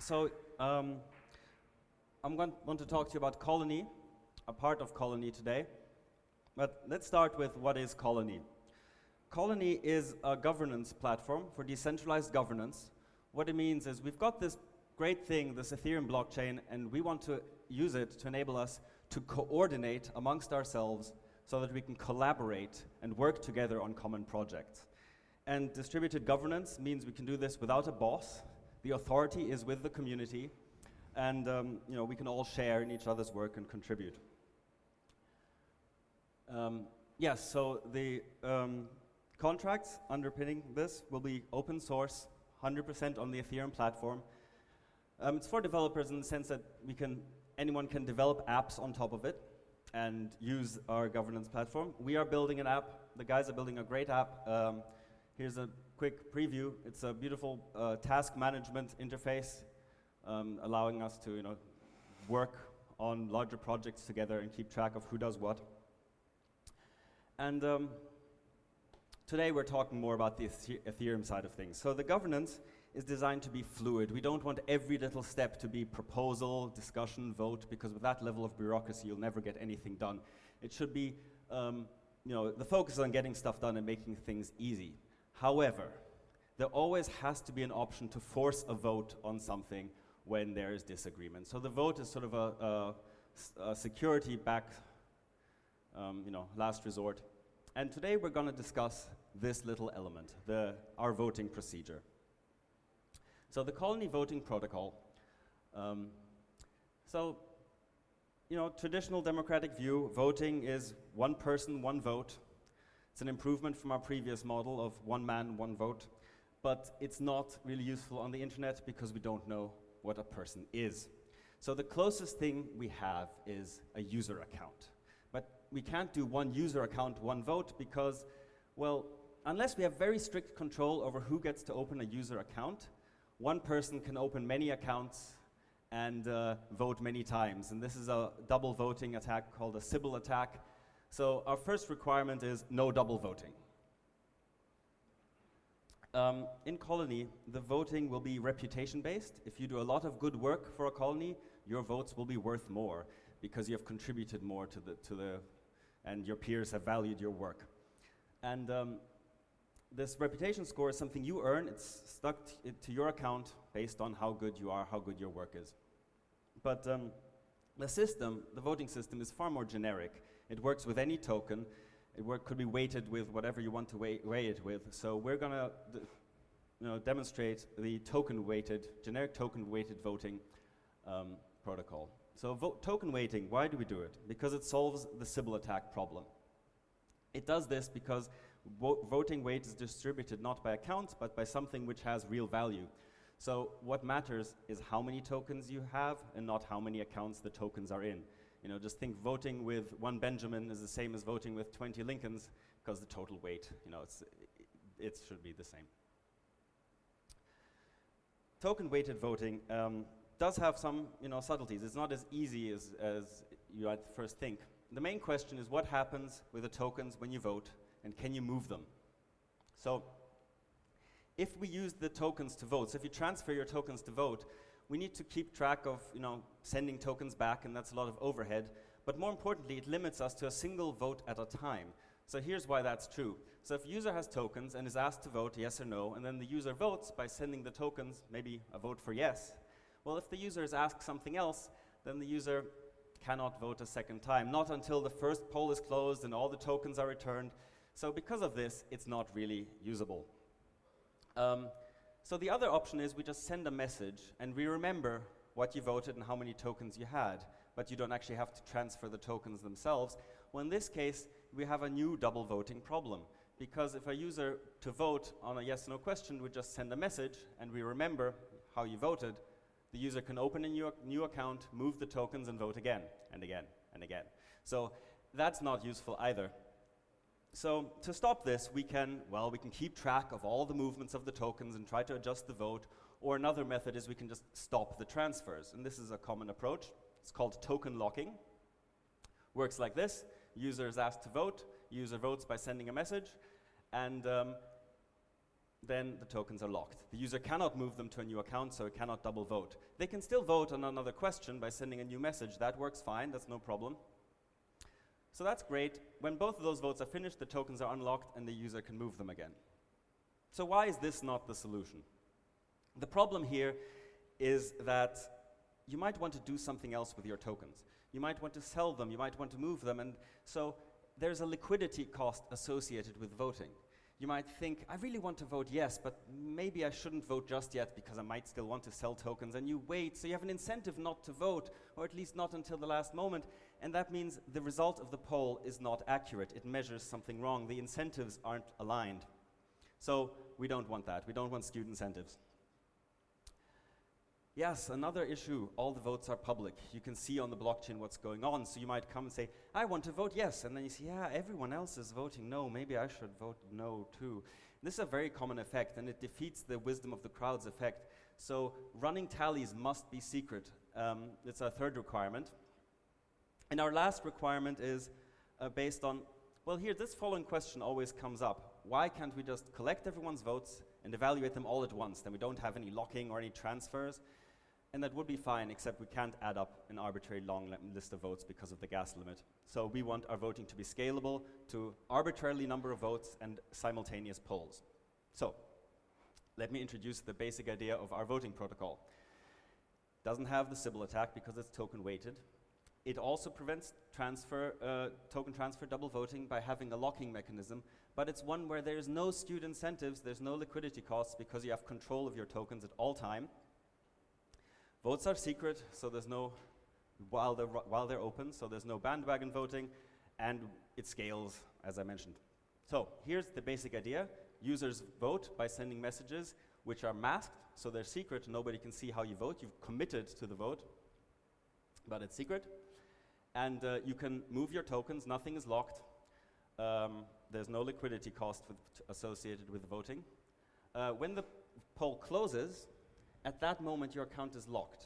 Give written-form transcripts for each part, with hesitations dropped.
So want to talk to you about Colony, a part of Colony today. But let's start with what is Colony. Colony is a governance platform for decentralized governance. What it means is we've got this great thing, this Ethereum blockchain, and we want to use it to enable us to coordinate amongst ourselves so that we can collaborate and work together on common projects. And distributed governance means we can do this without a boss. The authority is with the community, and we can all share in each other's work and contribute. Yes, so the contracts underpinning this will be open source, 100% on the Ethereum platform. It's for developers in the sense that anyone can develop apps on top of it and use our governance platform. We are building an app. The guys are building a great app. Here's a quick preview. It's a beautiful task management interface, allowing us to work on larger projects together and keep track of who does what. And today we're talking more about the Ethereum side of things. So the governance is designed to be fluid. We don't want every little step to be proposal, discussion, vote, because with that level of bureaucracy, you'll never get anything done. It should be, the focus is on getting stuff done and making things easy. However, there always has to be an option to force a vote on something when there is disagreement. So the vote is sort of a security-backed, last resort. And today we're going to discuss this little element, our voting procedure. So the Colony voting protocol. Traditional democratic view, voting is one person, one vote. It's an improvement from our previous model of one man, one vote. But it's not really useful on the internet because we don't know what a person is. So the closest thing we have is a user account. But we can't do one user account, one vote because, well, unless we have very strict control over who gets to open a user account, one person can open many accounts and vote many times. And this is a double voting attack called a Sybil attack. So our first requirement is no double voting. In Colony, the voting will be reputation-based. If you do a lot of good work for a colony, your votes will be worth more because you have contributed more and your peers have valued your work. And this reputation score is something you earn. It's stuck to your account based on how good you are, how good your work is. But the voting system is far more generic. It works with any token. Could be weighted with whatever you want to weigh it with. So we're going to demonstrate the generic token-weighted voting protocol. So token weighting, why do we do it? Because it solves the Sybil attack problem. It does this because voting weight is distributed not by accounts, but by something which has real value. So what matters is how many tokens you have and not how many accounts the tokens are in. Just think voting with one Benjamin is the same as voting with 20 Lincolns because the total weight, it should be the same. Token-weighted voting does have some, subtleties. It's not as easy as you might first think. The main question is what happens with the tokens when you vote, and can you move them? So if we use the tokens to vote, so if you transfer your tokens to vote, we need to keep track of sending tokens back, and that's a lot of overhead. But more importantly, it limits us to a single vote at a time. So here's why that's true. So if a user has tokens and is asked to vote yes or no, and then the user votes by sending the tokens, maybe a vote for yes, well, if the user is asked something else, then the user cannot vote a second time, not until the first poll is closed and all the tokens are returned. So because of this, it's not really usable. So the other option is we just send a message and we remember what you voted and how many tokens you had, but you don't actually have to transfer the tokens themselves. Well, in this case, we have a new double voting problem, because if a user to vote on a yes or no question would just send a message and we remember how you voted, the user can open a new account, move the tokens, and vote again and again and again. So that's not useful either. So to stop this, we can keep track of all the movements of the tokens and try to adjust the vote, or another method is we can just stop the transfers. And this is a common approach. It's called token locking. Works like this. User is asked to vote. User votes by sending a message. And then the tokens are locked. The user cannot move them to a new account, so it cannot double vote. They can still vote on another question by sending a new message. That works fine, that's no problem. So that's great. When both of those votes are finished, the tokens are unlocked and the user can move them again. So why is this not the solution? The problem here is that you might want to do something else with your tokens. You might want to sell them, you might want to move them, and so there's a liquidity cost associated with voting. You might think, I really want to vote yes, but maybe I shouldn't vote just yet because I might still want to sell tokens, and you wait, so you have an incentive not to vote, or at least not until the last moment, and that means the result of the poll is not accurate. It measures something wrong. The incentives aren't aligned. So we don't want that. We don't want skewed incentives. Yes, another issue, all the votes are public. You can see on the blockchain what's going on, so you might come and say, I want to vote yes, and then you see, yeah, everyone else is voting no, maybe I should vote no too. This is a very common effect, and it defeats the wisdom of the crowds effect. So running tallies must be secret. It's our third requirement. And our last requirement is based on, well, here, this following question always comes up. Why can't we just collect everyone's votes and evaluate them all at once? Then we don't have any locking or any transfers. And that would be fine, except we can't add up an arbitrary long list of votes because of the gas limit. So we want our voting to be scalable to arbitrarily number of votes and simultaneous polls. So let me introduce the basic idea of our voting protocol. Doesn't have the Sybil attack because it's token weighted. It also prevents token transfer double voting by having a locking mechanism, but it's one where there's no skewed incentives, there's no liquidity costs because you have control of your tokens at all time. Votes are secret, so there's no, while they're open, so there's no bandwagon voting, and it scales, as I mentioned. So here's the basic idea. Users vote by sending messages which are masked, so they're secret, nobody can see how you vote. You've committed to the vote, but it's secret. And you can move your tokens, nothing is locked. There's no liquidity cost associated with voting. When the poll closes, at that moment your account is locked.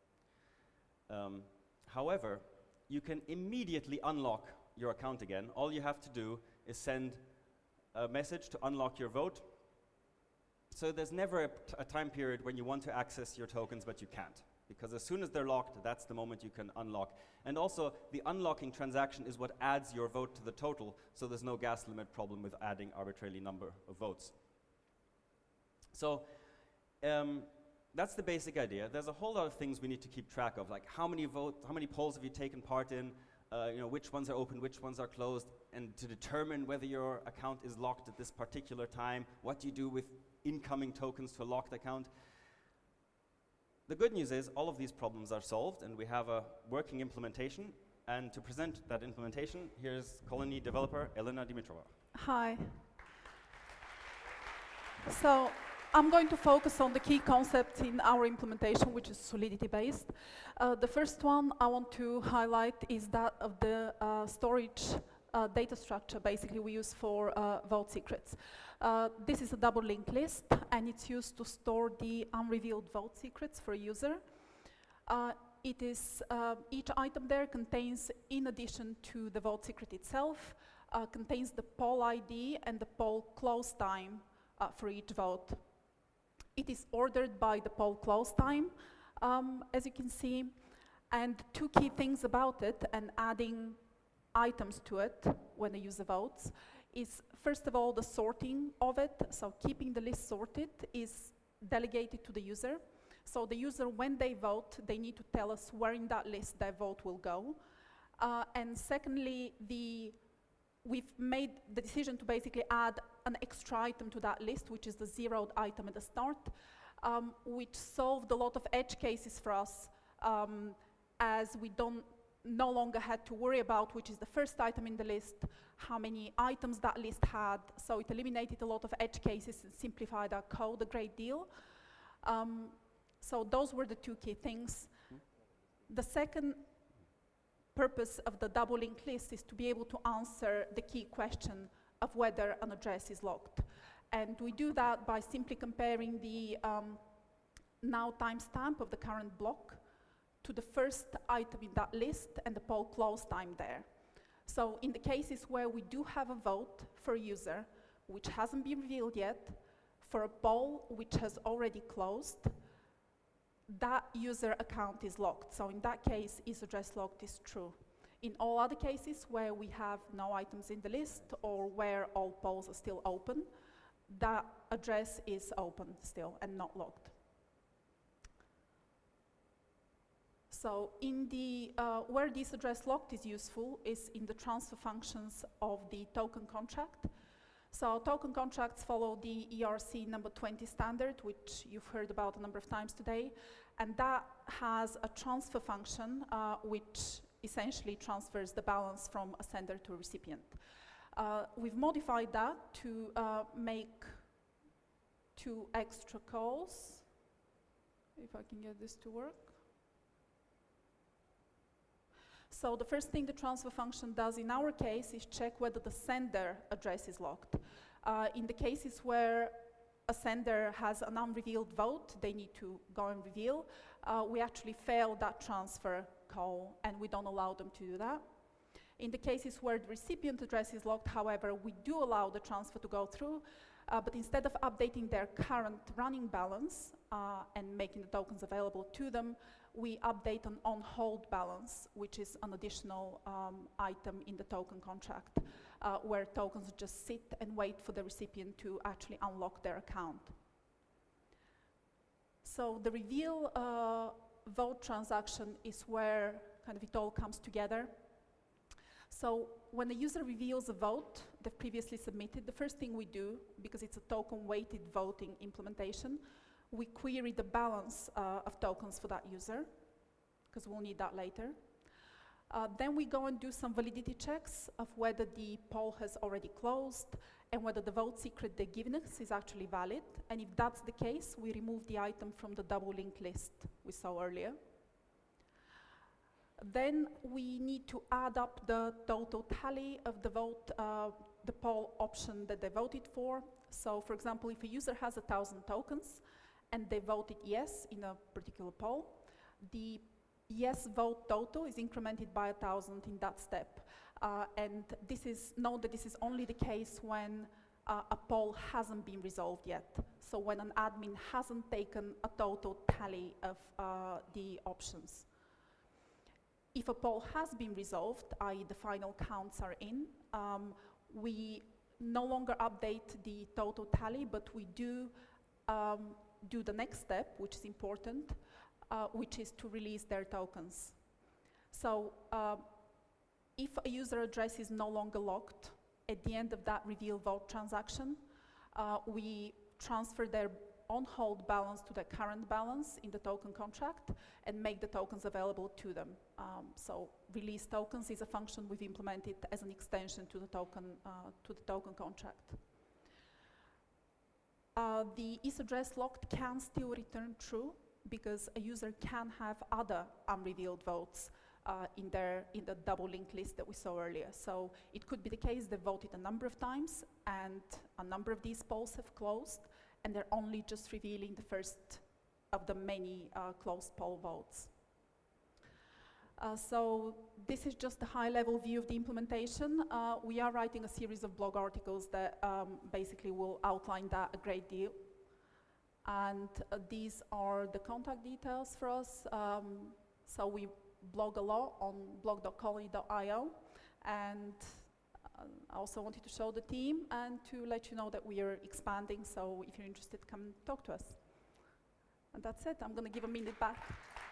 However, you can immediately unlock your account again. All you have to do is send a message to unlock your vote. So there's never a time period when you want to access your tokens but you can't. Because as soon as they're locked, that's the moment you can unlock. And also, the unlocking transaction is what adds your vote to the total, so there's no gas limit problem with adding arbitrary number of votes. So that's the basic idea. There's a whole lot of things we need to keep track of, like how many polls have you taken part in, which ones are open, which ones are closed, and to determine whether your account is locked at this particular time, what do you do with incoming tokens to a locked account. The good news is all of these problems are solved, and we have a working implementation. And to present that implementation, here's Colony developer Elena Dimitrova. Hi. So I'm going to focus on the key concepts in our implementation, which is Solidity-based. The first one I want to highlight is that of the storage data structure, basically, we use for vote secrets. This is a double linked list, and it's used to store the unrevealed vote secrets for a user. Each item there contains, in addition to the vote secret itself, contains the poll ID and the poll close time for each vote. It is ordered by the poll close time, as you can see, and two key things about it, and adding items to it when the user votes, is first of all the sorting of it. So keeping the list sorted is delegated to the user. So the user, when they vote, they need to tell us where in that list their vote will go. And secondly, we've made the decision to basically add an extra item to that list, which is the zeroed item at the start, which solved a lot of edge cases for us, as we no longer had to worry about which is the first item in the list, how many items that list had. So it eliminated a lot of edge cases and simplified our code a great deal. So those were the two key things. The second purpose of the double linked list is to be able to answer the key question of whether an address is locked. And we do that by simply comparing the now timestamp of the current block to the first item in that list and the poll close time there. So in the cases where we do have a vote for a user which hasn't been revealed yet, for a poll which has already closed, that user account is locked. So in that case, isAddressLocked is true. In all other cases where we have no items in the list or where all polls are still open, that address is open still and not locked. So in the, where this address locked is useful is in the transfer functions of the token contract. So token contracts follow the ERC number 20 standard, which you've heard about a number of times today, and that has a transfer function which essentially transfers the balance from a sender to a recipient. We've modified that to make 2 extra calls, if I can get this to work. So the first thing the transfer function does in our case is check whether the sender address is locked. In the cases where a sender has an unrevealed vote, they need to go and reveal, we actually fail that transfer call and we don't allow them to do that. In the cases where the recipient address is locked, however, we do allow the transfer to go through, but instead of updating their current running balance and making the tokens available to them, we update an on-hold balance, which is an additional item in the token contract, where tokens just sit and wait for the recipient to actually unlock their account. So the reveal vote transaction is where kind of it all comes together. So when a user reveals a vote they've previously submitted, the first thing we do, because it's a token-weighted voting implementation, we query the balance of tokens for that user, because we'll need that later. Then we go and do some validity checks of whether the poll has already closed and whether the vote secret they're giving us is actually valid. And if that's the case, we remove the item from the double linked list we saw earlier. Then we need to add up the total tally of the vote, the poll option that they voted for. So for example, if a user has 1,000 tokens and they voted yes in a particular poll, the yes vote total is incremented by 1,000 in that step. And note that this is only the case when a poll hasn't been resolved yet. So when an admin hasn't taken a total tally of the options. If a poll has been resolved, i.e. the final counts are in, we no longer update the total tally, but we do do the next step, which is important, which is to release their tokens. So if a user address is no longer locked, at the end of that reveal vote transaction, we transfer their on-hold balance to the current balance in the token contract and make the tokens available to them. So release tokens is a function we've implemented as an extension to the token contract. The isAddressLocked can still return true because a user can have other unrevealed votes in the double linked list that we saw earlier. So it could be the case they voted a number of times and a number of these polls have closed and they're only just revealing the first of the many closed poll votes. So this is just a high-level view of the implementation. We are writing a series of blog articles that basically will outline that a great deal. And these are the contact details for us. So we blog a lot on blog.colony.io. And I also wanted to show the team and to let you know that we are expanding. So if you're interested, come talk to us. And that's it. I'm going to give a minute back.